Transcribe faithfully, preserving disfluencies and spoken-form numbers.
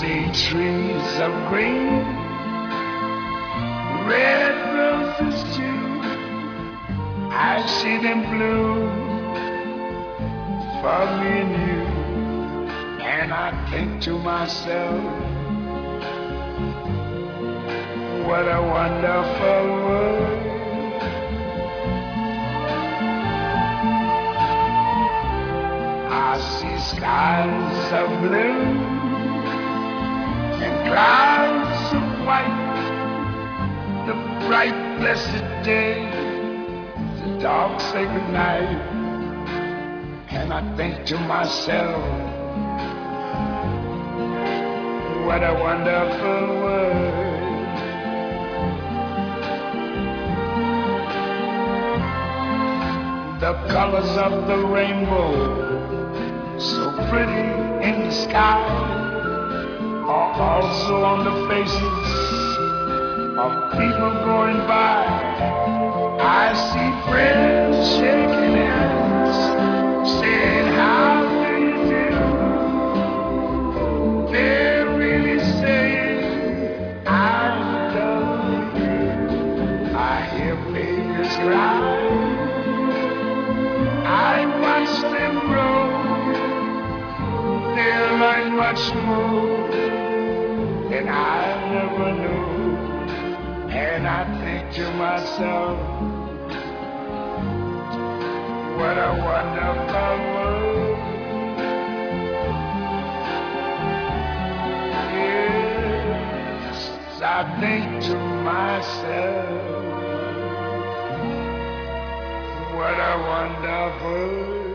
see trees of green, red roses too. I see them bloom for me and you. And I think to myself, what a wonderful world. I see skies of blue and clouds of white, the bright blessed day, the dark sacred night. And I think to myself, what a wonderful world. The colors of the rainbow, so pretty in the sky, are also on the faces of people going by. I see friends shaking hands, saying, how do you do? They're really saying, I love you. I hear babies cry, I watch them grow. They'll learn much more than I never knew. And I think to myself, what a wonderful world. Yes, I think to myself, what a wonderful world.